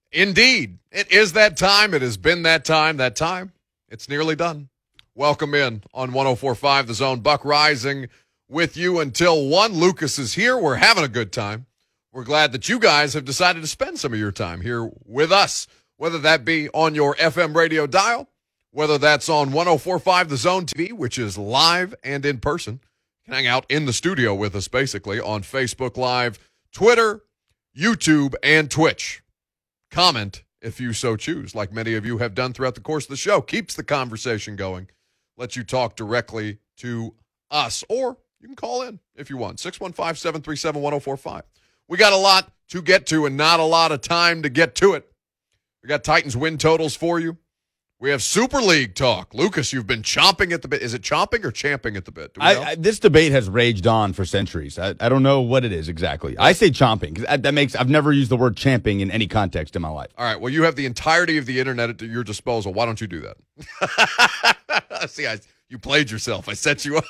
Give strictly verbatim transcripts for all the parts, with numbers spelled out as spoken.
Indeed, it is that time. It has been that time. That time, it's nearly done. Welcome in on one oh four point five The Zone. Buck Rising with you until one. Lucas is here. We're having a good time. We're glad that you guys have decided to spend some of your time here with us, whether that be on your F M radio dial, whether that's on one oh four point five The Zone T V, which is live and in person. You can hang out in the studio with us, basically, on Facebook Live, Twitter, YouTube, and Twitch. Comment if you so choose, like many of you have done throughout the course of the show. Keeps the conversation going. Lets you talk directly to us. Or you can call in if you want. six one five, seven three seven, one oh four five. We got a lot to get to and not a lot of time to get to it. We got Titans win totals for you. We have Super League talk. Lucas, you've been chomping at the bit. Is it chomping or champing at the bit? Do we know? I, I, this debate has raged on for centuries. I, I don't know what it is exactly. I say chomping because that makes. I've never used the word champing in any context in my life. All right. Well, you have the entirety of the internet at your disposal. Why don't you do that? See, I, you played yourself. I set you up.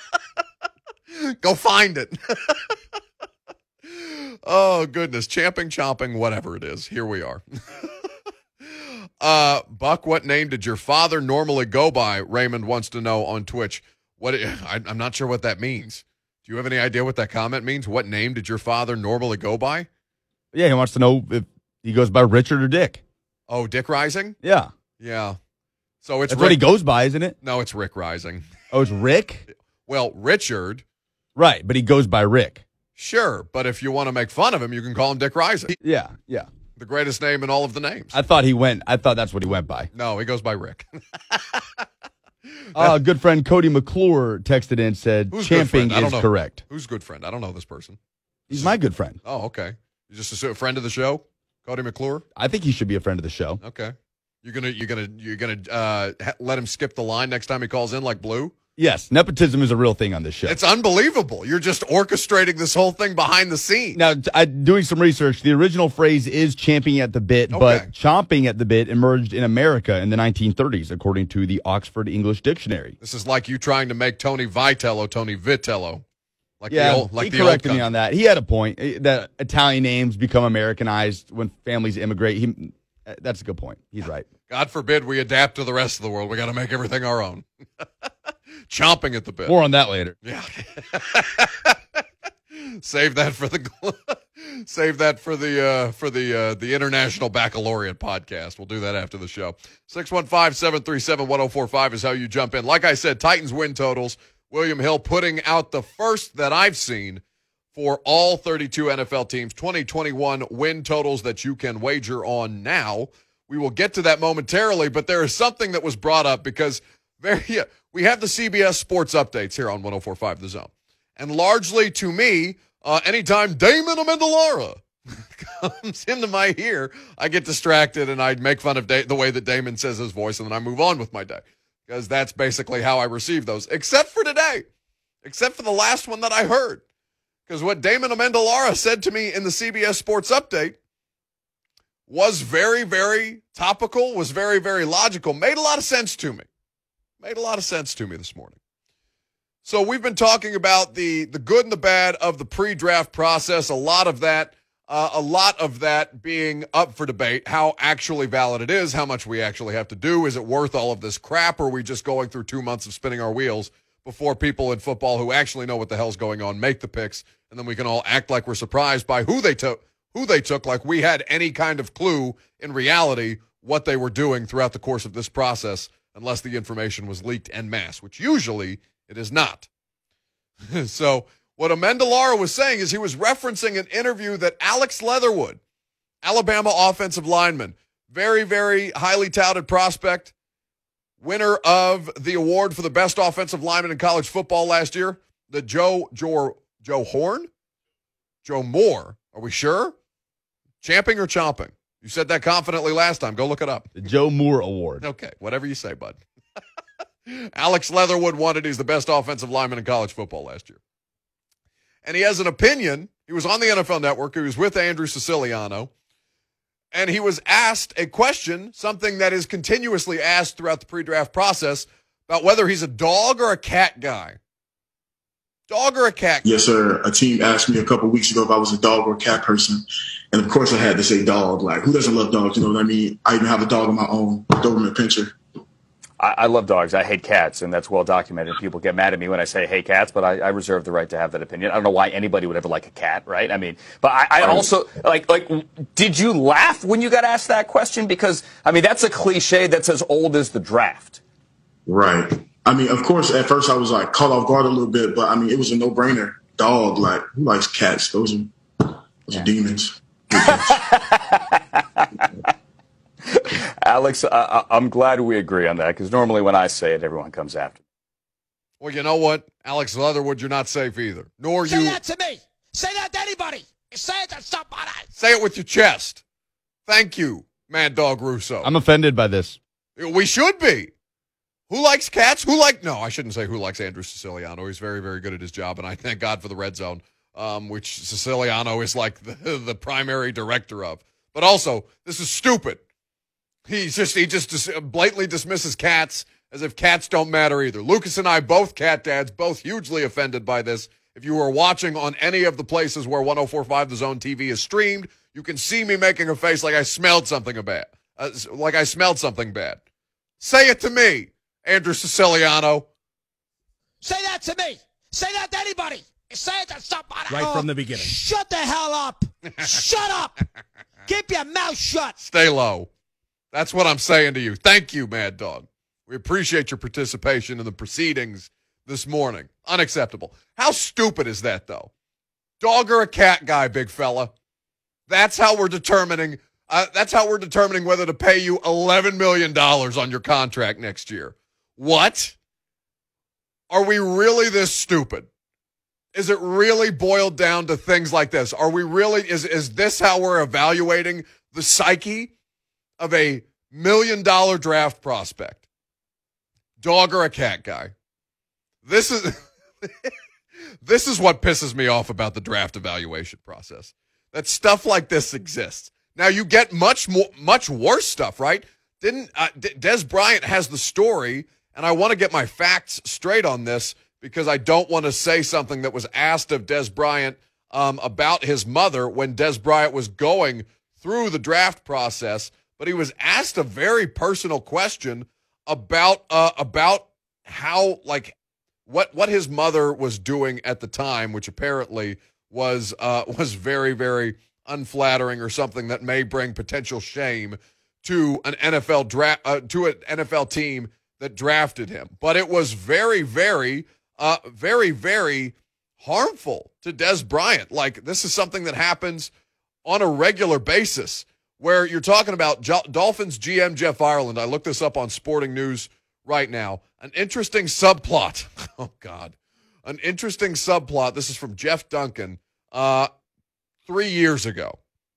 Go find it. Oh, goodness. Champing, chomping, whatever it is. Here we are. Uh, Buck, what name did your father normally go by? Raymond wants to know on Twitch. What I, I'm not sure what that means. Do you have any idea what that comment means? What name did your father normally go by? Yeah, he wants to know if he goes by Richard or Dick. Oh, Dick Rising? Yeah. Yeah. So it's That's Rick. what he goes by, isn't it? No, it's Rick Rising. Oh, it's Rick? Well, Richard. Right, but he goes by Rick. Sure, but if you want to make fun of him, you can call him Dick Rising. Yeah, yeah. The greatest name in all of the names. I thought he went, I thought that's what he went by. No, he goes by Rick. uh, good friend Cody McClure texted in and said, Who's champing I don't is know. correct. Who's good friend? I don't know this person. He's my good friend. Oh, okay. You just a friend of the show? Cody McClure? I think he should be a friend of the show. Okay. You're gonna you're gonna you're gonna uh, ha- let him skip the line next time he calls in like Blue? Yes, nepotism is a real thing on this show. It's unbelievable. You're just orchestrating this whole thing behind the scenes. Now, I, doing some research, the original phrase is champing at the bit, Okay. but chomping at the bit emerged in America in the nineteen thirties, according to the Oxford English Dictionary. This is like you trying to make Tony Vitello Tony Vitello. Like yeah, the old, like he the corrected old me on that. He had a point eh, that Italian names become Americanized when families immigrate. He, eh, that's a good point. He's right. God forbid we adapt to the rest of the world. We got to make everything our own. Chomping at the bit. More on that later. Yeah. Save that for the save that for the uh, for the uh, the International Baccalaureate podcast. We'll do that after the show. six one five, seven three seven, one oh four five is how you jump in. Like I said, Titans win totals. William Hill putting out the first that I've seen for all thirty-two N F L teams, twenty twenty-one win totals that you can wager on now. We will get to that momentarily, but there is something that was brought up because very we have the C B S Sports updates here on one oh four point five The Zone. And largely to me, uh, anytime Damon Amendolara comes into my ear, I get distracted and I make fun of da- the way that Damon says his voice, and then I move on with my day. Because that's basically how I receive those, except for today, except for the last one that I heard. Because what Damon Amendolara said to me in the C B S Sports Update was very, very topical, was very, very logical, made a lot of sense to me. Made a lot of sense to me this morning. So we've been talking about the, the good and the bad of the pre-draft process, a lot of that, uh, a lot of that being up for debate, how actually valid it is, how much we actually have to do. Is it worth all of this crap, or are we just going through two months of spinning our wheels before people in football who actually know what the hell's going on make the picks, and then we can all act like we're surprised by who they took, who they took, like we had any kind of clue in reality what they were doing throughout the course of this process, unless the information was leaked en masse, which usually it is not. So what Amendolara was saying is he was referencing an interview that Alex Leatherwood, Alabama offensive lineman, very, very highly touted prospect, winner of the award for the best offensive lineman in college football last year, the Joe Joe, Joe Horn? Joe Moore. Are we sure? Champing or chomping? You said that confidently last time. Go look it up. The Joe Moore Award. Okay, whatever you say, bud. Alex Leatherwood won it. He's the best offensive lineman in college football last year. And he has an opinion. He was on the N F L Network. He was with Andrew Siciliano. And he was asked a question, something that is continuously asked throughout the pre-draft process, about whether he's a dog or a cat guy. Dog or a cat? Yes, sir. A team asked me a couple weeks ago if I was a dog or a cat person. And of course I had to say dog. Like, who doesn't love dogs? You know what I mean? I even have a dog of my own, Doberman Pinscher. I, I love dogs. I hate cats, and that's well documented. People get mad at me when I say hate cats, but I, I reserve the right to have that opinion. I don't know why anybody would ever like a cat, right? I mean, but I, I also, like, like, did you laugh when you got asked that question? Because, I mean, that's a cliche that's as old as the draft. Right. I mean, of course, at first I was like caught off guard a little bit, but I mean, it was a no-brainer. Dog, like, who likes cats? Those are, those yeah. are demons. Alex, I, I'm glad we agree on that, because normally when I say it, everyone comes after me. Well, you know what, Alex Leatherwood, you're not safe either. Nor say you. Say that to me. Say that to anybody. Say it to somebody. Say it with your chest. Thank you, Mad Dog Russo. I'm offended by this. We should be. Who likes cats? Who like? No, I shouldn't say who likes Andrew Siciliano. He's very, very good at his job, and I thank God for the Red Zone, um, which Siciliano is like the, the primary director of. But also, this is stupid. He's just he just dis- blatantly dismisses cats as if cats don't matter either. Lucas and I, both cat dads, both hugely offended by this. If you were watching on any of the places where one oh four point five The Zone T V is streamed, you can see me making a face like I smelled something bad, uh, like I smelled something bad. Say it to me, Andrew Siciliano. Say that to me. Say that to anybody. Say it to somebody. Right oh, from the beginning. Shut the hell up. Shut up. Keep your mouth shut. Stay low. That's what I'm saying to you. Thank you, Mad Dog. We appreciate your participation in the proceedings this morning. Unacceptable. How stupid is that, though? Dog or a cat guy, big fella? That's how we're determining. Uh, that's how we're determining whether to pay you eleven million dollars on your contract next year. What? Are we really this stupid? Is it really boiled down to things like this? Are we really? Is is this how we're evaluating the psyche of a million dollar draft prospect? Dog or a cat guy? This is this is what pisses me off about the draft evaluation process. That stuff like this exists. Now you get much more, much worse stuff, right? Didn't uh, D- Des Bryant has the story, and I want to get my facts straight on this because I don't want to say something that was asked of Des Bryant um, about his mother when Des Bryant was going through the draft process. But he was asked a very personal question about uh, about how, like, what what his mother was doing at the time, which apparently was uh, was very, very unflattering or something that may bring potential shame to an N F L draft uh, to an N F L team that drafted him. But it was very, very, uh, very, very harmful to Des Bryant. Like, this is something that happens on a regular basis. Where you're talking about Jo- Dolphins G M Jeff Ireland. I looked this up on Sporting News right now. An interesting subplot. Oh, God. An interesting subplot. This is from Jeff Duncan uh, three years ago.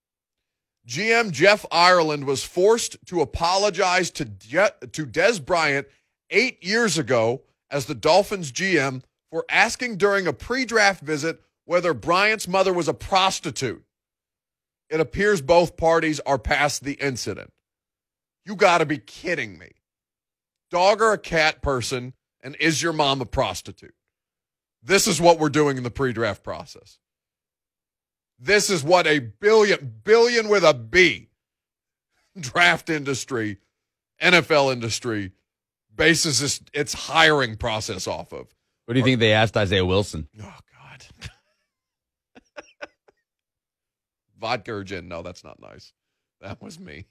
G M Jeff Ireland was forced to apologize to, Je- to Des Bryant eight years ago as the Dolphins G M for asking during a pre-draft visit whether Bryant's mother was a prostitute. It appears both parties are past the incident. You got to be kidding me. Dog or a cat person, and is your mom a prostitute? This is what we're doing in the pre-draft process. This is what a billion, billion with a B, draft industry, N F L industry, bases its, its hiring process off of. What do you think they asked Isaiah Wilson? Oh, God. Vodka or gin? No, that's not nice. That was me.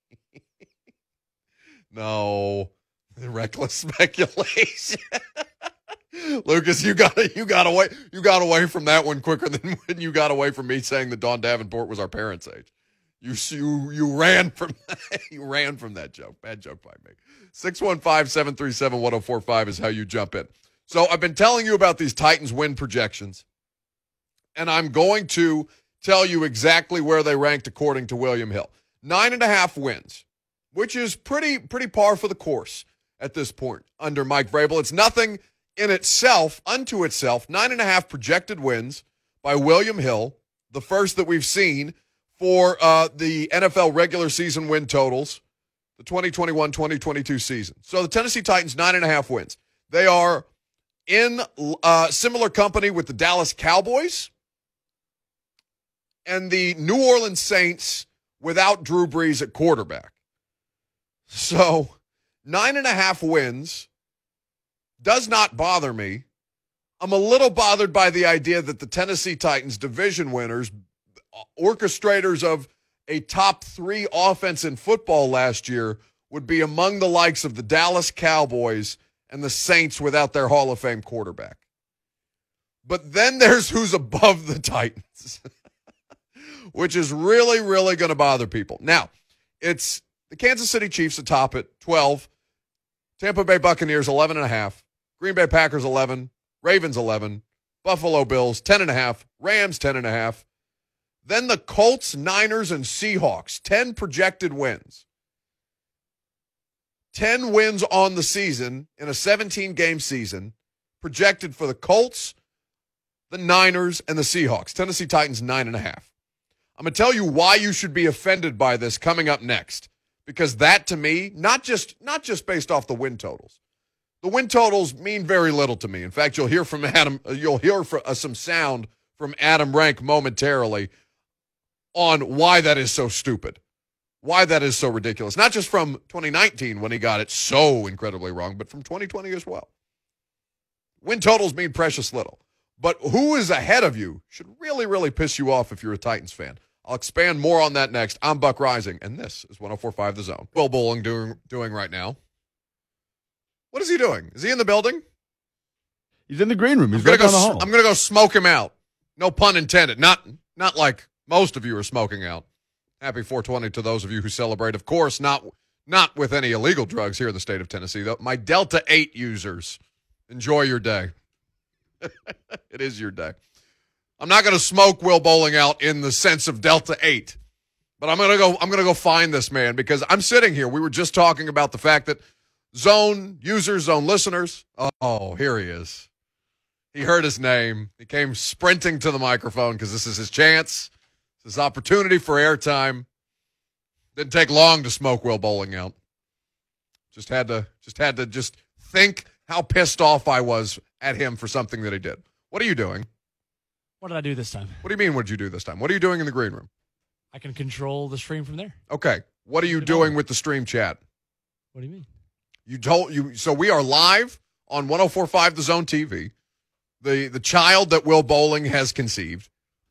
No, reckless speculation. Lucas, you got you got away you got away from that one quicker than when you got away from me saying that Dawn Davenport was our parents' age. You you you ran from that. you ran from that joke. Bad joke by me. six one five, seven three seven, one oh four five is how you jump in. So I've been telling you about these Titans win projections, and I'm going to tell you exactly where they ranked according to William Hill. Nine and a half wins, which is pretty pretty par for the course at this point under Mike Vrabel. It's nothing in itself, unto itself. Nine and a half projected wins by William Hill, the first that we've seen for uh, the N F L regular season win totals, the twenty twenty-one twenty twenty-two season. So the Tennessee Titans, nine and a half wins. They are in uh, similar company with the Dallas Cowboys and the New Orleans Saints without Drew Brees at quarterback. So nine and a half wins does not bother me. I'm a little bothered by the idea that the Tennessee Titans, division winners, orchestrators of a top three offense in football last year, would be among the likes of the Dallas Cowboys and the Saints without their Hall of Fame quarterback. But then there's who's above the Titans, which is really, really going to bother people. Now, it's the Kansas City Chiefs atop it, twelve. Tampa Bay Buccaneers, eleven and a half. Green Bay Packers, eleven. Ravens, eleven. Buffalo Bills, ten and a half. Rams, ten and a half. Then the Colts, Niners, and Seahawks, ten projected wins. ten wins on the season in a seventeen-game season, projected for the Colts, the Niners, and the Seahawks. Tennessee Titans, nine and a half. I'm going to tell you why you should be offended by this coming up next, because that, to me, not just not just based off the win totals. The win totals mean very little to me. In fact, you'll hear from Adam. You'll hear from, uh, some sound from Adam Rank momentarily on why that is so stupid, why that is so ridiculous. Not just from twenty nineteen when he got it so incredibly wrong, but from twenty twenty as well. Win totals mean precious little. But who is ahead of you should really, really piss you off if you're a Titans fan. I'll expand more on that next. I'm Buck Rising, and this is one oh four point five The Zone. Will Bowling doing doing right now? What is he doing? Is he in the building? He's in the green room. He's I'm gonna right go. down the hall. I'm gonna go smoke him out. No pun intended. Not not like most of you are smoking out. Happy four twenty to those of you who celebrate. Of course, not not with any illegal drugs here in the state of Tennessee. Though my Delta eight users, enjoy your day. It is your day. I'm not going to smoke Will Bowling out in the sense of Delta eight, but I'm going to go. I'm going to go find this man because I'm sitting here. We were just talking about the fact that Zone users, Zone listeners. Oh, here he is. He heard his name. He came sprinting to the microphone because this is his chance. This is his opportunity for airtime. Didn't take long to smoke Will Bowling out. Just had to. Just had to. Just think how pissed off I was at him for something that he did. What are you doing? What did I do this time? What do you mean, what did you do this time? What are you doing in the green room? I can control the stream from there. Okay. What are you doing with the stream chat? What do you mean? You told you so we are live on one oh four point five The Zone T V. The the child that Will Bowling has conceived.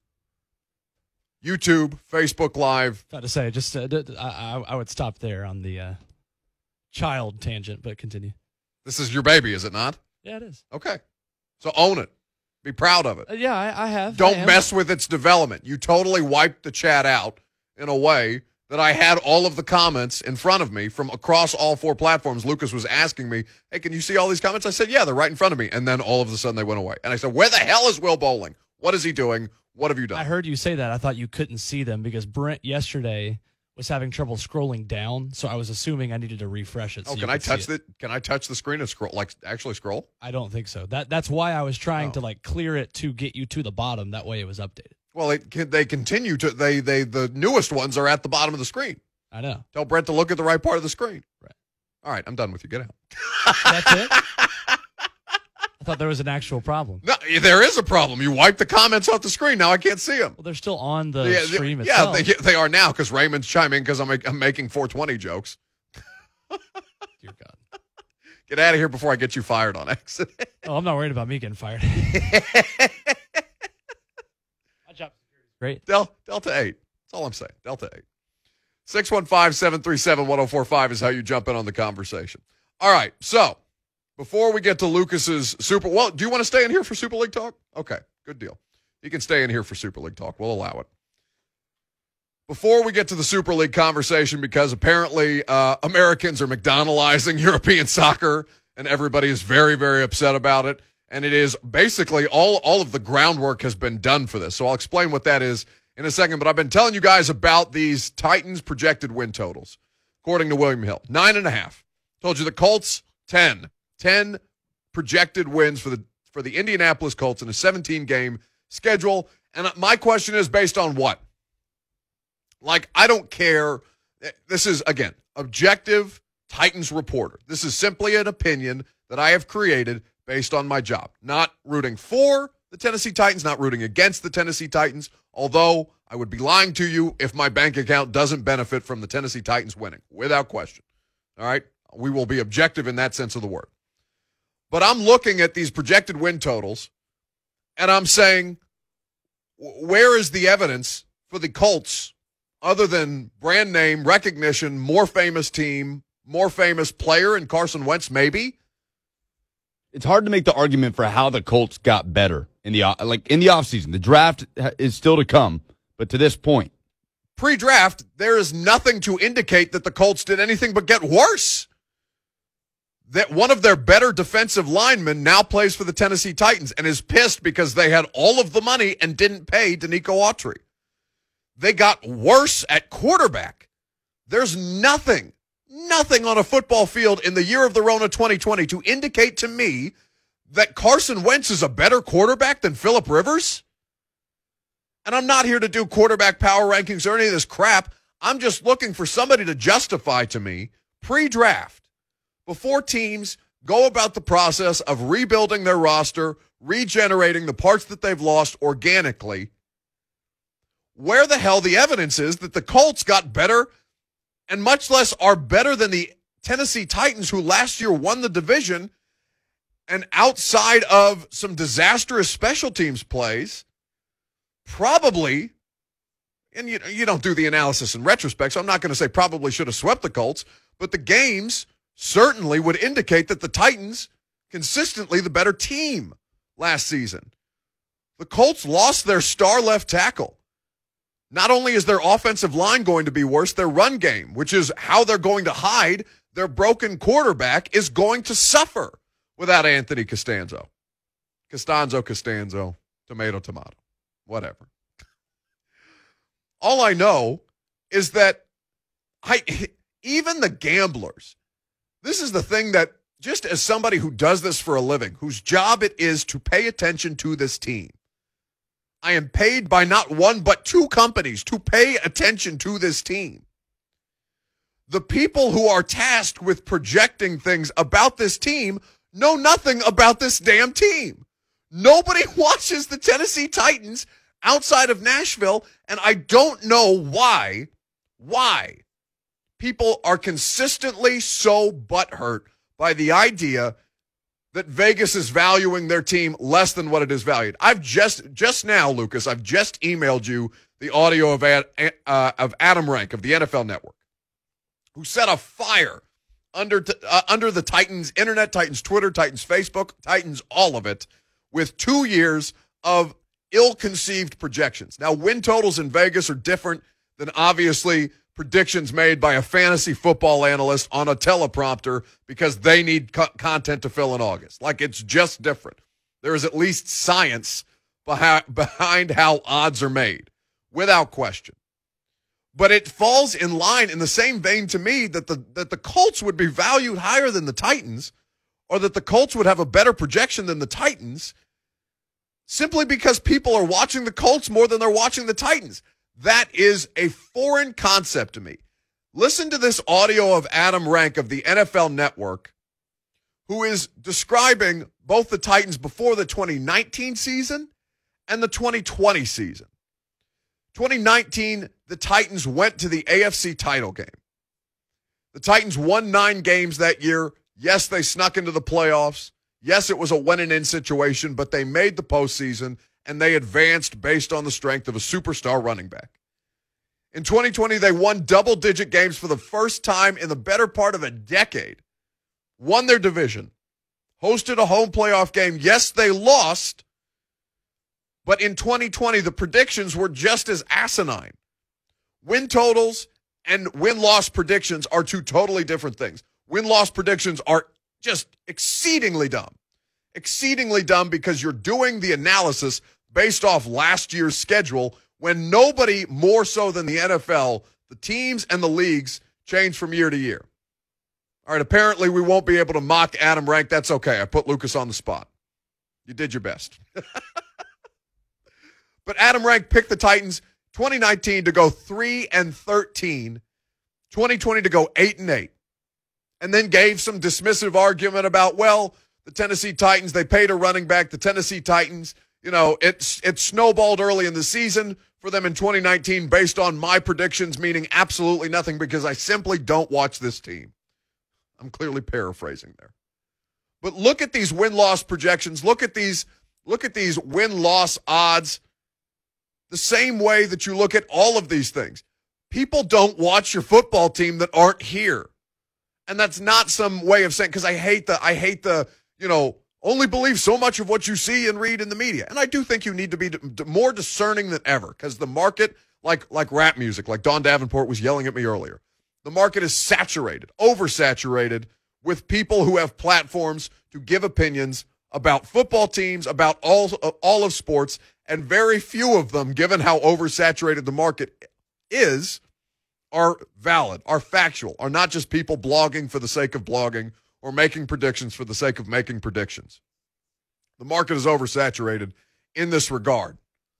YouTube, Facebook Live. About to say, just uh, d- d- I, I would stop there on the uh, child tangent, but continue. This is your baby, is it not? Yeah, it is. Okay. So own it. Be proud of it. Uh, yeah, I, I have. Don't I am. mess with its development. You totally wiped the chat out in a way that I had all of the comments in front of me from across all four platforms. Lucas was asking me, hey, can you see all these comments? I said, yeah, they're right in front of me. And then all of a sudden they went away. And I said, where the hell is Will Bowling? What is he doing? What have you done? I heard you say that. I thought you couldn't see them because Brent yesterday was having trouble scrolling down, so I was assuming I needed to refresh it. So oh, can I touch the Can I touch the screen and scroll? Like actually scroll? I don't think so. That that's why I was trying oh. to like clear it to get you to the bottom. That way it was updated. Well, it, they continue to. They they the newest ones are at the bottom of the screen. I know. Tell Brent to look at the right part of the screen. Right. All right, I'm done with you. Get out. That's it. I thought there was an actual problem. No, there is a problem. You wipe the comments off the screen. Now I can't see them. Well, they're still on the yeah, stream they, yeah, itself. they, they are now because Raymond's chiming because I'm, I'm making four twenty jokes. Dear God. Get out of here before I get you fired on accident. Oh, I'm not worried about me getting fired. My job is great. Del, Delta eight. That's all I'm saying. Delta eight. six one five, seven three seven, one oh four five is how you jump in on the conversation. All right, so before we get to Lucas's Super, well, do you want to stay in here for Super League talk? Okay, good deal. You can stay in here for Super League talk. We'll allow it. Before we get to the Super League conversation, because apparently uh, Americans are McDonaldizing European soccer, and everybody is very, very upset about it, and it is basically all, all of the groundwork has been done for this. So I'll explain what that is in a second, but I've been telling you guys about these Titans projected win totals, according to William Hill. Nine and a half. Told you the Colts, ten. ten projected wins for the for the Indianapolis Colts in a seventeen-game schedule. And my question is based on what? Like, I don't care. This is, again, objective Titans reporter. This is simply an opinion that I have created based on my job. Not rooting for the Tennessee Titans, not rooting against the Tennessee Titans, although I would be lying to you if my bank account doesn't benefit from the Tennessee Titans winning, without question. All right? We will be objective in that sense of the word. But I'm looking at these projected win totals, and I'm saying, where is the evidence for the Colts other than brand name, recognition, more famous team, more famous player, and Carson Wentz maybe? It's hard to make the argument for how the Colts got better in the like in the offseason. The draft is still to come, but to this point, pre-draft, there is nothing to indicate that the Colts did anything but get worse. That one of their better defensive linemen now plays for the Tennessee Titans and is pissed because they had all of the money and didn't pay Danico Autry. They got worse at quarterback. There's nothing, nothing on a football field in the year of the Rona twenty twenty to indicate to me that Carson Wentz is a better quarterback than Phillip Rivers. And I'm not here to do quarterback power rankings or any of this crap. I'm just looking for somebody to justify to me pre-draft, before teams go about the process of rebuilding their roster, regenerating the parts that they've lost organically, where the hell the evidence is that the Colts got better and much less are better than the Tennessee Titans, who last year won the division, and outside of some disastrous special teams plays, probably, and you, you don't do the analysis in retrospect, so I'm not going to say probably should have swept the Colts, but the games certainly would indicate that the Titans consistently the better team last season. The Colts lost their star left tackle. Not only is their offensive line going to be worse, their run game, which is how they're going to hide their broken quarterback, is going to suffer without Anthony Costanzo. Costanzo, Costanzo, tomato, tomato, whatever. All I know is that I, even the gamblers, this is the thing that, just as somebody who does this for a living, whose job it is to pay attention to this team, I am paid by not one but two companies to pay attention to this team. The people who are tasked with projecting things about this team know nothing about this damn team. Nobody watches the Tennessee Titans outside of Nashville, and I don't know why, why people are consistently so butthurt by the idea that Vegas is valuing their team less than what it is valued. I've just, just now, Lucas, I've just emailed you the audio of, Ad, uh, of Adam Rank of the N F L Network, who set a fire under, t- uh, under the Titans, Internet, Titans, Twitter, Titans, Facebook, Titans, all of it, with two years of ill-conceived projections. Now, win totals in Vegas are different than obviously predictions made by a fantasy football analyst on a teleprompter because they need co- content to fill in August. Like, it's just different. There is at least science behind, behind how odds are made, without question. But it falls in line in the same vein to me that the that the Colts would be valued higher than the Titans, or that the Colts would have a better projection than the Titans, simply because people are watching the Colts more than they're watching the Titans. That is a foreign concept to me. Listen to this audio of Adam Rank of the N F L Network, who is describing both the Titans before the twenty nineteen season and the twenty twenty season. twenty nineteen, the Titans went to the A F C title game. The Titans won nine games that year. Yes, they snuck into the playoffs. Yes, it was a win-and-in situation, but they made the postseason, and they advanced based on the strength of a superstar running back. In twenty twenty, they won double-digit games for the first time in the better part of a decade, won their division, hosted a home playoff game. Yes, they lost, but in twenty twenty, the predictions were just as asinine. Win totals and win-loss predictions are two totally different things. Win-loss predictions are just exceedingly dumb. Exceedingly dumb because you're doing the analysis based off last year's schedule when nobody more so than the N F L, the teams and the leagues, change from year to year. All right, apparently we won't be able to mock Adam Rank. That's okay. I put Lucas on the spot. You did your best. But Adam Rank picked the Titans twenty nineteen to go three and thirteen, twenty twenty to go eight and eight, and then gave some dismissive argument about, well, the Tennessee Titans. They paid a running back. The Tennessee Titans, you know, it's it snowballed early in the season for them in twenty nineteen based on my predictions, meaning absolutely nothing because I simply don't watch this team. I'm clearly paraphrasing there. But look at these win-loss projections. Look at these, look at these win-loss odds the same way that you look at all of these things. People don't watch your football team that aren't here. And that's not some way of saying, because I hate the, I hate the, you know, only believe so much of what you see and read in the media. And I do think you need to be d- d- more discerning than ever because the market, like, like rap music, like Don Davenport was yelling at me earlier, the market is saturated, oversaturated with people who have platforms to give opinions about football teams, about all, all of sports, and very few of them, given how oversaturated the market is, are valid, are factual, are not just people blogging for the sake of blogging or making predictions for the sake of making predictions. The market is oversaturated in this regard.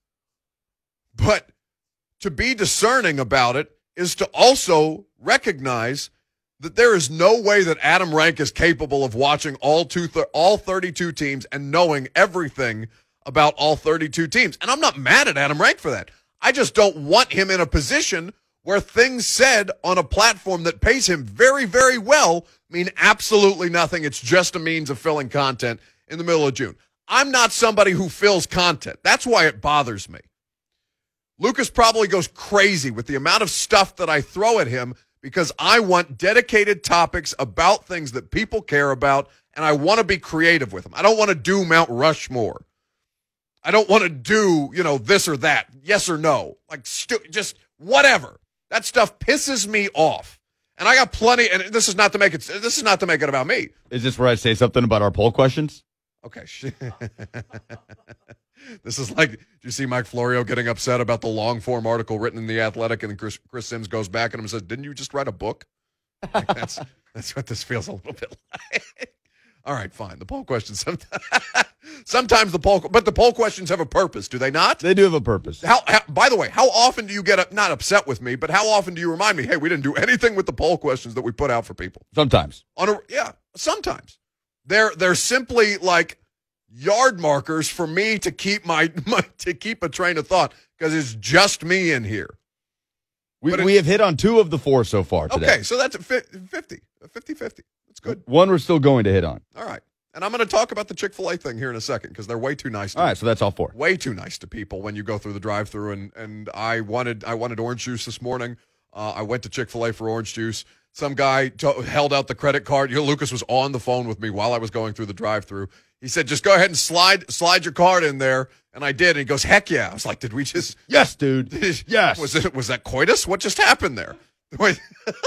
But to be discerning about it is to also recognize that there is no way that Adam Rank is capable of watching all two th- all thirty-two teams and knowing everything about all thirty-two teams. And I'm not mad at Adam Rank for that. I just don't want him in a position where things said on a platform that pays him very, very well mean absolutely nothing. It's just a means of filling content in the middle of June. I'm not somebody who fills content. That's why it bothers me. Lucas probably goes crazy with the amount of stuff that I throw at him because I want dedicated topics about things that people care about, and I want to be creative with them. I don't want to do Mount Rushmore. I don't want to do, you know, this or that, yes or no, like stu- just whatever. That stuff pisses me off. And I got plenty, and this is not to make it, this is not to make it about me. Is this where I say something about our poll questions? Okay. This is like, do you see Mike Florio getting upset about the long form article written in The Athletic, and then Chris, Chris Sims goes back at him and says, didn't you just write a book? Like that's that's what this feels a little bit like. All right, fine. The poll questions, sometimes, sometimes the poll, but the poll questions have a purpose, do they not? They do have a purpose. How, how by the way, how often do you get, not upset with me, but how often do you remind me, hey, we didn't do anything with the poll questions that we put out for people? Sometimes. On a, yeah, sometimes. They're they're simply like yard markers for me to keep my, my to keep a train of thought because it's just me in here. We, But it- we have hit on two of the four so far today. Okay, so that's a fifty, a fifty-fifty. That's good. One we're still going to hit on. All right. And I'm going to talk about the Chick-fil-A thing here in a second because they're way too nice to All me. right, so that's all four. Way too nice to people when you go through the drive-through. And, and I wanted I wanted orange juice this morning. Uh, I went to Chick-fil-A for orange juice. Some guy to- held out the credit card. You know, Lucas was on the phone with me while I was going through the drive-through. He said, just go ahead and slide slide your card in there. And I did. And he goes, heck yeah. I was like, did we just... Yes, dude. Yes. Was it was that coitus? What just happened there? Wait.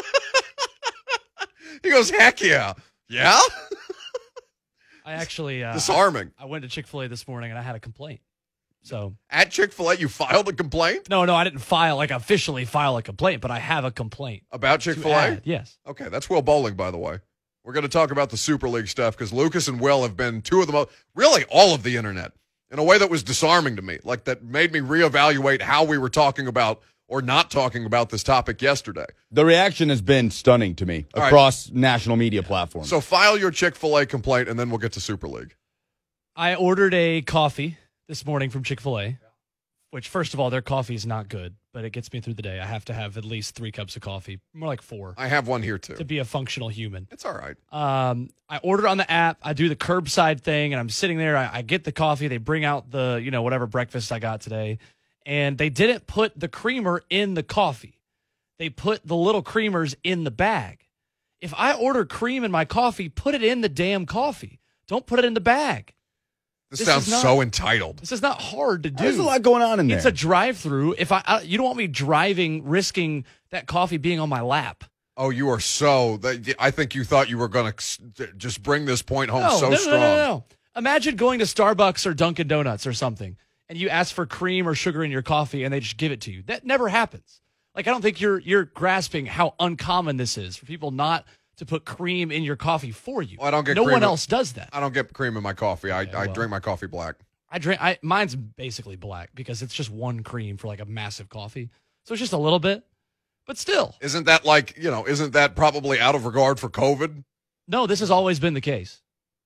He goes, heck yeah. Yeah? I actually uh, Disarming. I, I went to Chick-fil-A this morning and I had a complaint. So At Chick-fil-A, you filed a complaint no, no, I didn't file like officially file a complaint, but I have a complaint. about to Chick-fil-A? add. Yes. Okay, that's Will Bowling, by the way. We're going to talk about the Super League stuff because Lucas and Will have been two of the most, really all of the internet, in a way that was disarming to me, like that made me reevaluate how we were talking about or not talking about this topic yesterday. The reaction has been stunning to me All right. across national media platforms. So file your Chick-fil-A complaint, and then we'll get to Super League. I ordered a coffee this morning from Chick-fil-A, which, first of all, their coffee is not good, but it gets me through the day. I have to have at least three cups of coffee, more like four, I have one here, too. to be a functional human. It's all right. Um, I order on the app. I do the curbside thing, and I'm sitting there. I, I get the coffee. They bring out the, you know, whatever breakfast I got today, and they didn't put the creamer in the coffee. They put the little creamers in the bag. If I order cream in my coffee, put it in the damn coffee. Don't put it in the bag. This, This sounds is not- so entitled. This is not hard to do. There's a lot going on in there. It's a drive-through. If I, I, you don't want me driving, risking that coffee being on my lap. Oh, you are so, that, I think you thought you were going to just bring this point home No, so no, no, strong. no, no, no. Imagine going to Starbucks or Dunkin' Donuts or something, and you ask for cream or sugar in your coffee, and they just give it to you. That never happens. Like, I don't think you're you're grasping how uncommon this is for people not to put cream in your coffee for you. Well, I don't get no cream one in- else does that. I don't get cream in my coffee. I, I well. drink my coffee black. I drink. I mine's basically black because it's just one cream for like a massive coffee, so it's just a little bit, but still. Isn't that like, you know, isn't that probably out of regard for COVID? No, this has always been the case.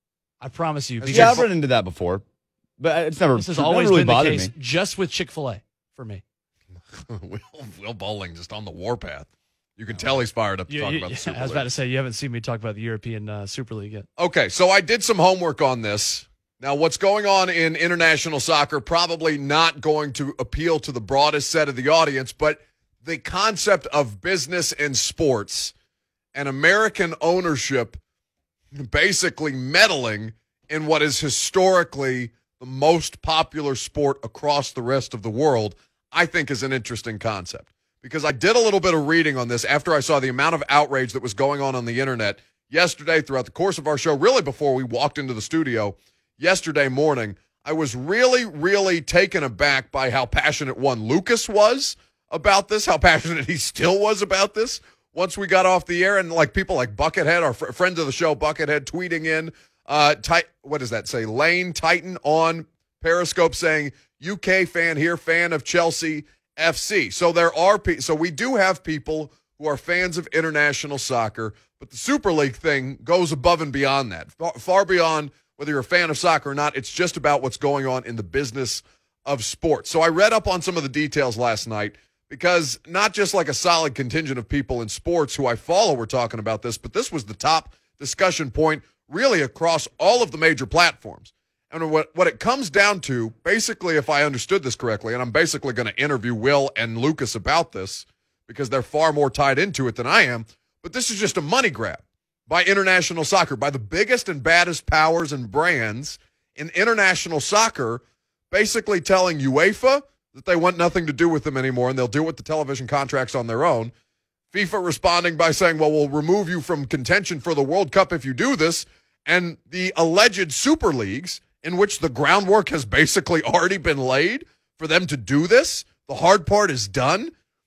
I promise you. Yeah, I've run into that before, but it's never. This has never always really been the bothered case, me. just with Chick-fil-A for me. Will, Will Bowling just on the warpath. You can tell he's fired up to You- talk you- about the Super I was League. about to say, you haven't seen me talk about the European uh, Super League yet. Okay, so I did some homework on this. Now, what's going on in international soccer probably not going to appeal to the broadest set of the audience, but the concept of business and sports and American ownership basically meddling in what is historically the most popular sport across the rest of the world, I think is an interesting concept. Because I did a little bit of reading on this after I saw the amount of outrage that was going on on the internet yesterday throughout the course of our show, really before we walked into the studio yesterday morning. I was really, really taken aback by how passionate one Lucas was about this, how passionate he still was about this once we got off the air. And like people like Buckethead, our fr- friend of the show, Buckethead, tweeting in, uh, tit- what does that say? Lane Titan on Periscope saying, U K fan here, fan of Chelsea F C. So there are pe- so we do have people who are fans of international soccer, but the Super League thing goes above and beyond that, far, far beyond whether you're a fan of soccer or not. It's just about what's going on in the business of sports. So I read up on some of the details last night because not just like a solid contingent of people in sports who I follow were talking about this, but this was the top discussion point really across all of the major platforms. And what, what it comes down to, basically, if I understood this correctly, and I'm basically going to interview Will and Lucas about this because they're far more tied into it than I am, but this is just a money grab by international soccer, by the biggest and baddest powers and brands in international soccer, basically telling UEFA that they want nothing to do with them anymore and they'll deal with the television contracts on their own. FIFA responding by saying, well, we'll remove you from contention for the World Cup if you do this. And the alleged super leagues, in which the groundwork has basically already been laid for them to do this. The hard part is done.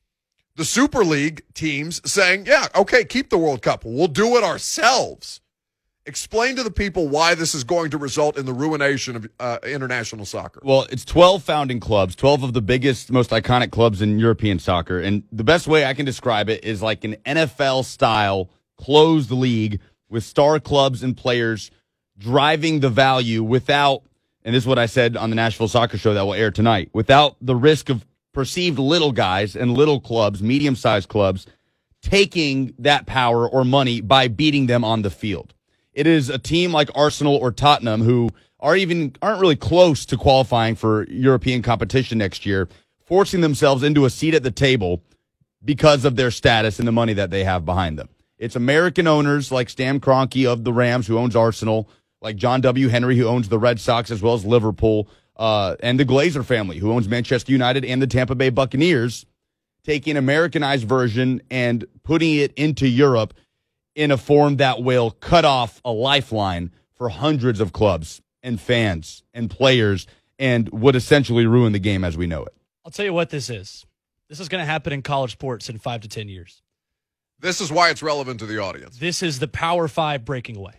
The Super League teams saying, yeah, okay, keep the World Cup. We'll do it ourselves. Explain to the people why this is going to result in the ruination of uh, international soccer. Well, it's twelve founding clubs, twelve of the biggest, most iconic clubs in European soccer. And the best way I can describe it is like an N F L-style closed league with star clubs and players driving the value without, and this is what I said on the Nashville Soccer Show that will air tonight, without the risk of perceived little guys and little clubs, medium-sized clubs, taking that power or money by beating them on the field. It is a team like Arsenal or Tottenham who are even aren't really close to qualifying for European competition next year, forcing themselves into a seat at the table because of their status and the money that they have behind them. It's American owners like Stan Kroenke of the Rams, who owns Arsenal, like John W. Henry, who owns the Red Sox as well as Liverpool, uh, and the Glazer family, who owns Manchester United and the Tampa Bay Buccaneers, taking an Americanized version and putting it into Europe in a form that will cut off a lifeline for hundreds of clubs and fans and players and would essentially ruin the game as we know it. I'll tell you what this is. This is going to happen in college sports in five to ten years. This is why it's relevant to the audience. This is the Power Five breaking away.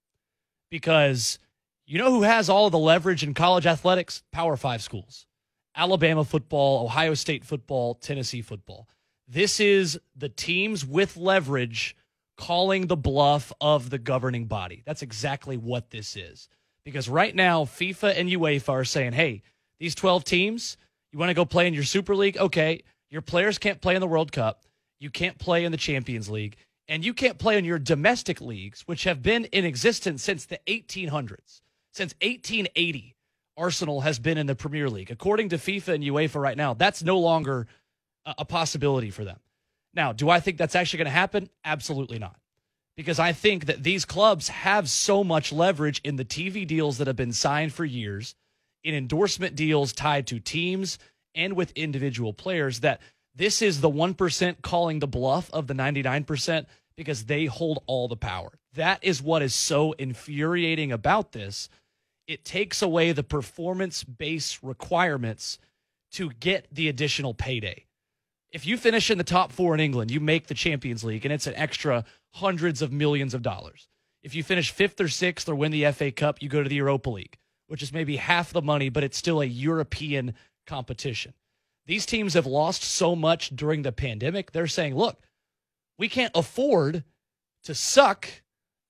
Because you know who has all of the leverage in college athletics? Power Five schools. Alabama football, Ohio State football, Tennessee football. This is the teams with leverage calling the bluff of the governing body. That's exactly what this is. Because right now, FIFA and UEFA are saying, hey, these twelve teams, you want to go play in your Super League? Okay, your players can't play in the World Cup. You can't play in the Champions League. And you can't play in your domestic leagues, which have been in existence since the eighteen hundreds. Since eighteen eighty, Arsenal has been in the Premier League. According to FIFA and UEFA right now, that's no longer a, a possibility for them. Now, do I think that's actually going to happen? Absolutely not. Because I think that these clubs have so much leverage in the T V deals that have been signed for years, in endorsement deals tied to teams and with individual players, that this is the one percent calling the bluff of the ninety-nine percent because they hold all the power. That is what is so infuriating about this. It takes away the performance-based requirements to get the additional payday. If you finish in the top four in England, you make the Champions League, and it's an extra hundreds of millions of dollars. If you finish fifth or sixth or win the F A Cup, you go to the Europa League, which is maybe half the money, but it's still a European competition. These teams have lost so much during the pandemic. They're saying, look, we can't afford to suck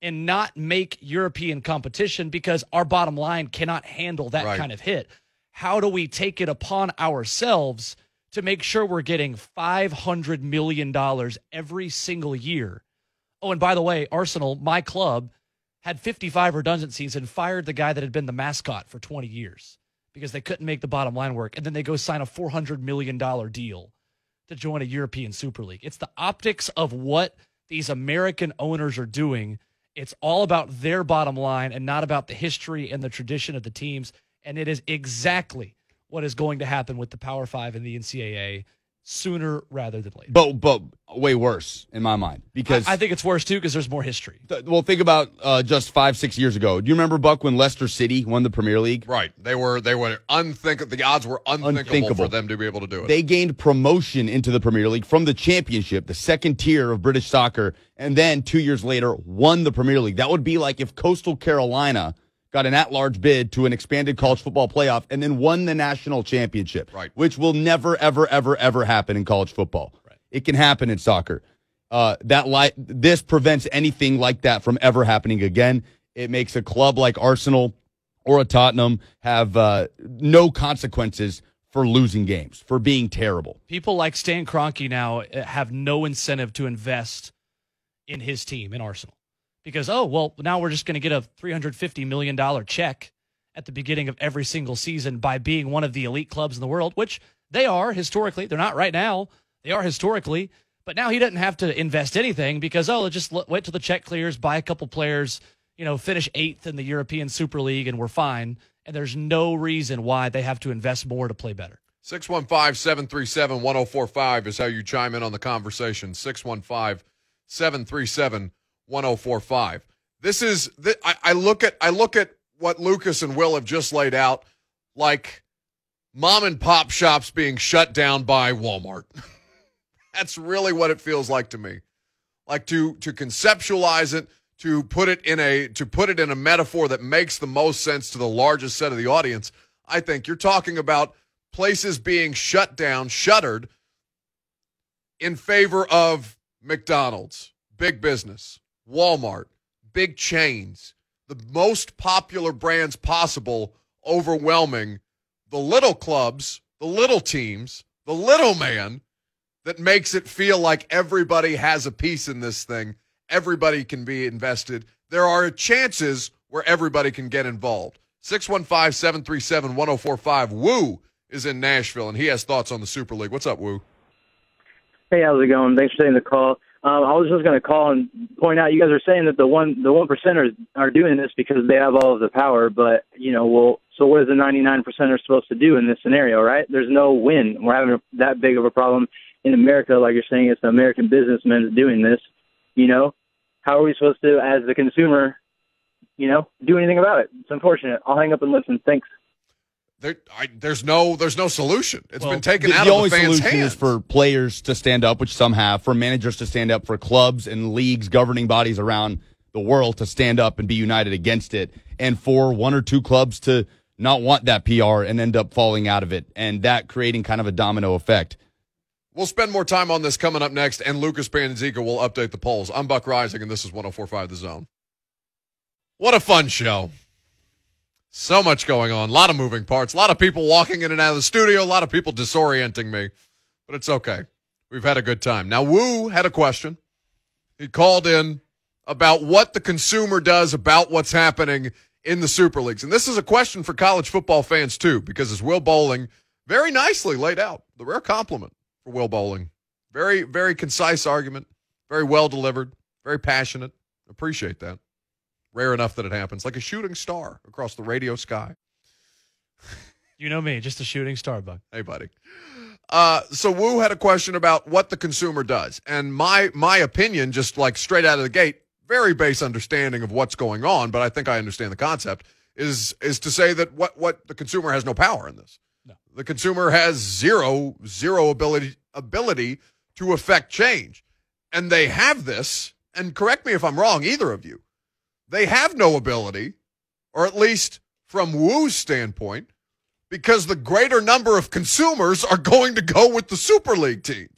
and not make European competition because our bottom line cannot handle that Right. kind of hit. How do we take it upon ourselves to make sure we're getting five hundred million dollars every single year? Oh, and by the way, Arsenal, my club, had fifty-five redundancies and fired the guy that had been the mascot for twenty years because they couldn't make the bottom line work. And then they go sign a four hundred million dollars deal to join a European Super League. It's the optics of what these American owners are doing. It's all about their bottom line and not about the history and the tradition of the teams. And it is exactly what is going to happen with the Power Five and the N C double A sooner rather than later. But but way worse in my mind because I, I think it's worse too because there's more history. th- well, think about uh, just five six years ago. Do you remember, Buck, when Leicester City won the Premier League? Right. They were they were unthinkable. The odds were unthinkable, Unthinkable. for them to be able to do it. They gained promotion into the Premier League from the Championship, the second tier of British soccer, and then two years later won the Premier League. That would be like if Coastal Carolina got an at-large bid to an expanded college football playoff and then won the national championship, Right. which will never, ever, ever, ever happen in college football. Right. It can happen in soccer. Uh, that li- This prevents anything like that from ever happening again. It makes a club like Arsenal or a Tottenham have uh, no consequences for losing games, for being terrible. People like Stan Kroenke now have no incentive to invest in his team in Arsenal because, oh, well, now we're just going to get a three hundred fifty million dollars check at the beginning of every single season by being one of the elite clubs in the world, which they are historically. They're not right now. They are historically. But now he doesn't have to invest anything because, oh, let's just l- wait till the check clears, buy a couple players, you know, finish eighth in the European Super League, and we're fine. And there's no reason why they have to invest more to play better. six one five, seven three seven, one oh four five is how you chime in on the conversation. six one five, seven three seven, one oh four five. This is th- I, I look at I look at what Lucas and Will have just laid out like mom and pop shops being shut down by Walmart. That's really what it feels like to me. Like to to conceptualize it, to put it in a to put it in a metaphor that makes the most sense to the largest set of the audience. I think you're talking about places being shut down, shuttered in favor of McDonald's, big business, Walmart, big chains, the most popular brands possible, overwhelming the little clubs, the little teams, the little man that makes it feel like everybody has a piece in this thing. Everybody can be invested. There are chances where everybody can get involved. six one five, seven three seven, one oh four five. Woo is in Nashville, and he has thoughts on the Super League. What's up, Woo? Hey, how's it going? Thanks for taking the call. Um, I was just going to call and point out you guys are saying that the one the one percenters are doing this because they have all of the power, but you know, well, so what is the ninety-nine percenters supposed to do in this scenario, right? There's no win. We're having a, that big of a problem in America, like you're saying. It's the American businessmen doing this. You know, how are we supposed to, as the consumer, you know, do anything about it? It's unfortunate. I'll hang up and listen. Thanks. There, I, there's no, there's no solution. It's Well, been taken The, out the of only the fans' solution hands. is for players to stand up, which some have, for managers to stand up, for clubs and leagues, governing bodies around the world to stand up and be united against it, and for one or two clubs to not want that P R and end up falling out of it, and that creating kind of a domino effect. We'll spend more time on this coming up next, and Lucas Panzica will update the polls. I'm Buck Rising, and this is one oh four five The Zone. What a fun show. So much going on. A lot of moving parts. A lot of people walking in and out of the studio. A lot of people disorienting me. But it's okay. We've had a good time. Now, Woo had a question. He called in about what the consumer does about what's happening in the Super Leagues. And this is a question for college football fans, too, because as Will Bowling very nicely laid out, the rare compliment for Will Bowling. Very, very concise argument. Very well delivered. Very passionate. Appreciate that. Rare enough that it happens. Like a shooting star across the radio sky. You know me, just a shooting star, Buck. Hey, buddy. Uh, so Woo had a question about what the consumer does. And my my opinion, just like straight out of the gate, very base understanding of what's going on, but I think I understand the concept, is is to say that what, what the consumer has no power in this. No. The consumer has zero, zero ability ability to affect change. And they have this, and correct me if I'm wrong, either of you, they have no ability, or at least from Woo's standpoint, because the greater number of consumers are going to go with the Super League teams.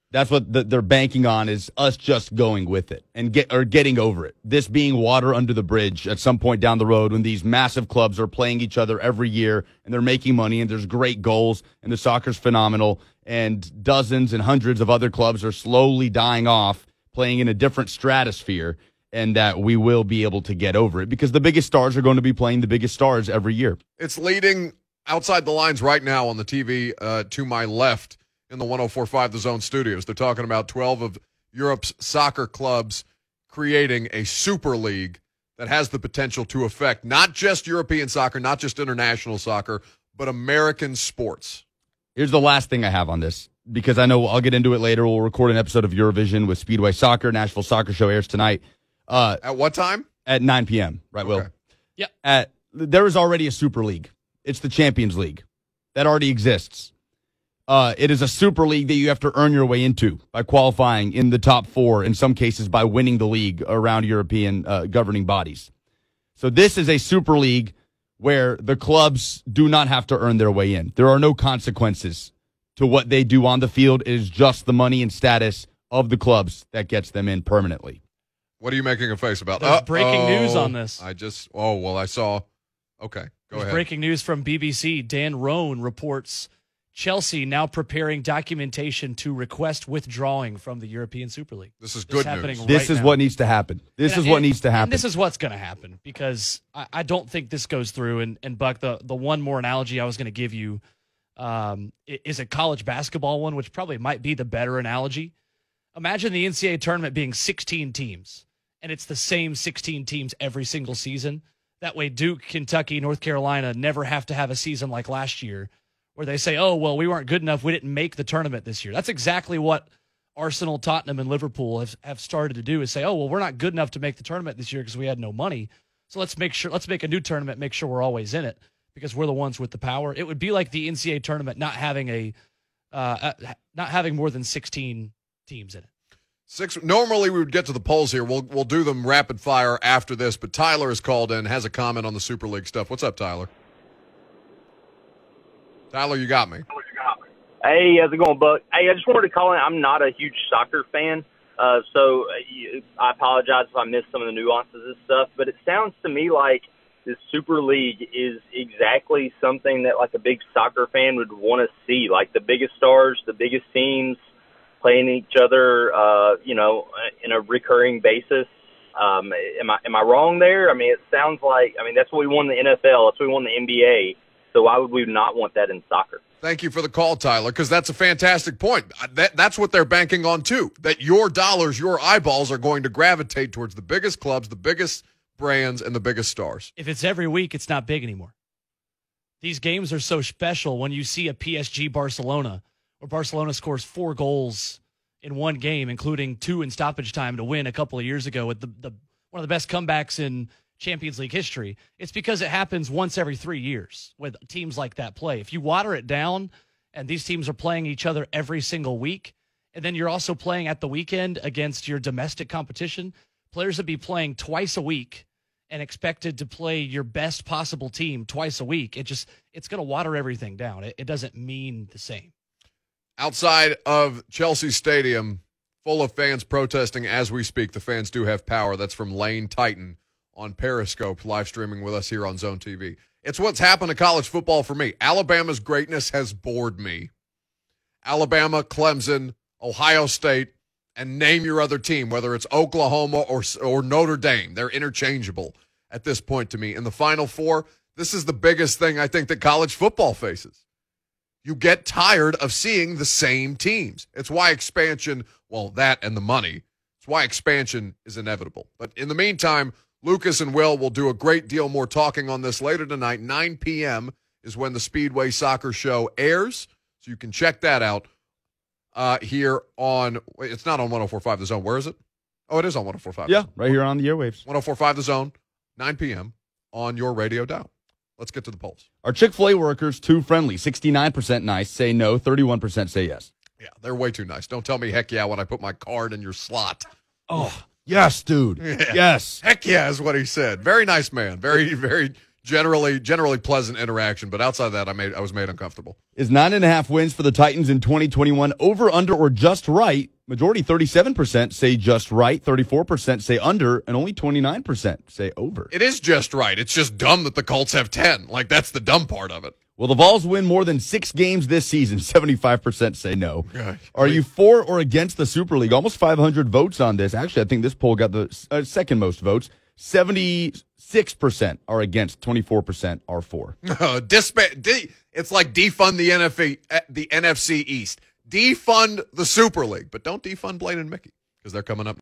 That's what the, they're banking on, is us just going with it and get or getting over it. This being water under the bridge at some point down the road when these massive clubs are playing each other every year and they're making money and there's great goals and the soccer's phenomenal and dozens and hundreds of other clubs are slowly dying off, playing in a different stratosphere, and that we will be able to get over it because the biggest stars are going to be playing the biggest stars every year. It's leading outside the lines right now on the T V uh, to my left in the one oh four point five The Zone studios. They're talking about twelve of Europe's soccer clubs creating a super league that has the potential to affect not just European soccer, not just international soccer, but American sports. Here's the last thing I have on this, because I know I'll get into it later. We'll record an episode of Eurovision with Speedway Soccer. Nashville Soccer Show airs tonight. Uh, At what time? At nine p.m., right, Okay. Will? Yeah. At, there is already a Super League. It's the Champions League. That already exists. Uh, it is a super league that you have to earn your way into by qualifying in the top four, in some cases by winning the league around European uh, governing bodies. So this is a super league where the clubs do not have to earn their way in. There are no consequences to what they do on the field. It is just the money and status of the clubs that gets them in permanently. What are you making a face about? There's Uh-oh. breaking news on this. I just, oh, well, I saw. Okay, go There's ahead. breaking news from B B C. Dan Roan reports Chelsea now preparing documentation to request withdrawing from the European Super League. This is This good happening news. This right is now. what needs to happen. This And- is what and- needs to happen. And this is what's going to happen because I, I don't think this goes through. And, and Buck, the, the one more analogy I was going to give you um, i- is a college basketball one, which probably might be the better analogy. Imagine the N C double A tournament being sixteen teams, and it's the same sixteen teams every single season. That way, Duke, Kentucky, North Carolina never have to have a season like last year where they say, oh, well, we weren't good enough. We didn't make the tournament this year. That's exactly what Arsenal, Tottenham, and Liverpool have, have started to do is say, oh, well, we're not good enough to make the tournament this year because we had no money. So let's make sure, let's make a new tournament, make sure we're always in it because we're the ones with the power. It would be like the N C double A tournament not having a, uh, uh, not having more than sixteen teams in it. Six. Normally we would get to the polls here. We'll we'll do them rapid fire after this. But Tyler has called in, has a comment on the Super League stuff. What's up, Tyler? Tyler, you got me. Hey, how's it going, Buck? Hey, I just wanted to call in. I'm not a huge soccer fan, uh, so uh, I apologize if I missed some of the nuances and stuff. But it sounds to me like this Super League is exactly something that like a big soccer fan would want to see, like the biggest stars, the biggest teams playing each other, uh, you know, in a recurring basis. Um, am I am I wrong there? I mean, it sounds like, I mean, that's what we won in the N F L. That's what we won in the N B A. So why would we not want that in soccer? Thank you for the call, Tyler, because that's a fantastic point. That, that's what they're banking on, too, that your dollars, your eyeballs are going to gravitate towards the biggest clubs, the biggest brands, and the biggest stars. If it's every week, it's not big anymore. These games are so special when you see a P S G Barcelona where Barcelona scores four goals in one game, including two in stoppage time to win a couple of years ago with the, the one of the best comebacks in Champions League history. It's because it happens once every three years with teams like that play. If you water it down and these teams are playing each other every single week, and then you're also playing at the weekend against your domestic competition, players would be playing twice a week and expected to play your best possible team twice a week. It just, it's going to water everything down. It, it doesn't mean the same. Outside of Chelsea Stadium, full of fans protesting as we speak. The fans do have power. That's from Lane Titan on Periscope, live streaming with us here on Zone T V. It's what's happened to college football for me. Alabama's greatness has bored me. Alabama, Clemson, Ohio State, and name your other team, whether it's Oklahoma or, or Notre Dame. They're interchangeable at this point to me. In the Final Four, this is the biggest thing I think that college football faces. You get tired of seeing the same teams. It's why expansion, well, that and the money, it's why expansion is inevitable. But in the meantime, Lucas and Will will do a great deal more talking on this later tonight. nine p.m. is when the Speedway Soccer Show airs, so you can check that out uh, here on, wait, it's not on one oh four point five The Zone. Where is it? Oh, it is on one oh four point five. Yeah, right here on the airwaves. one oh four point five The Zone, nine p.m. on your radio dial. Let's get to the polls. Are Chick-fil-A workers too friendly? sixty-nine percent nice, say no. thirty-one percent say yes. Yeah, they're way too nice. Don't tell me heck yeah when I put my card in your slot. Oh, yes, dude. Yeah. Yes. Heck yeah is what he said. Very nice man. Very, very generally generally pleasant interaction, but outside of that, I made I was made uncomfortable. Is nine and a half wins for the Titans in twenty twenty-one over, under, or just right? Majority thirty-seven percent say just right, thirty-four percent say under, and only twenty-nine percent say over. It is just right. It's just dumb that the Colts have ten. Like, that's the dumb part of it. Will the Vols win more than six games this season? seventy-five percent say no. Gosh. Are you for or against the Super League? Almost five hundred votes on this. Actually, I think this poll got the uh, second most votes. seventy-six percent are against, twenty-four percent are for. Uh, disba- de- it's like defund the N F C, uh, the N F C East. Defund the Super League, but don't defund Blaine and Mickey because they're coming up.